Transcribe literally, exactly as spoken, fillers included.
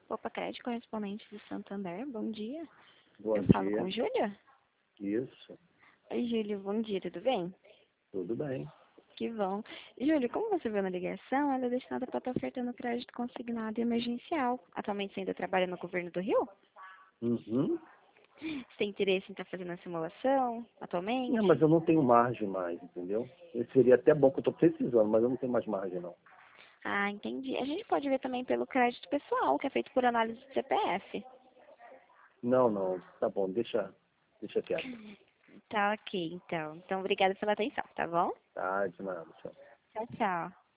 Opa, crédito correspondente de Santander, bom dia. Bom Eu falo dia. com Júlia? Isso, Oi, Júlia, bom dia, tudo bem? tudo bem. Que bom. Júlia, como você viu na ligação, ela é destinada para estar ofertando crédito consignado e emergencial. Atualmente você ainda trabalha no governo do Rio? Uhum. Você tem interesse em estar fazendo a simulação Não, mas atualmente? eu não tenho margem mais, entendeu? Esse seria até bom que eu estou precisando, mas eu não tenho mais margem, não. Ah, entendi. A gente pode ver também pelo crédito pessoal, que é feito por análise de C P F. Não, não, tá bom, deixa, deixa quieto. Tá ok, então. Então, obrigada pela atenção, tá bom? Tá, de nada, tchau. Tchau, tchau.